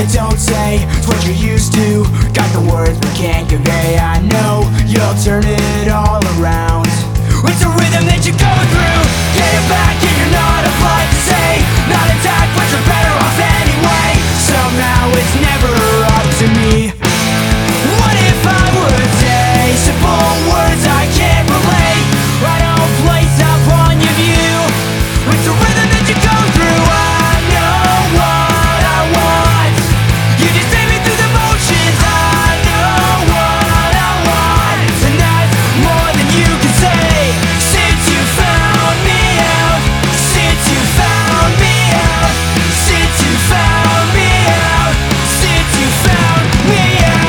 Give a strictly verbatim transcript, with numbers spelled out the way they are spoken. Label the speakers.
Speaker 1: I don't say, it's what you're used to. Got the words but can't convey. I know you'll turn it all around. It's a rhythm that you're going through.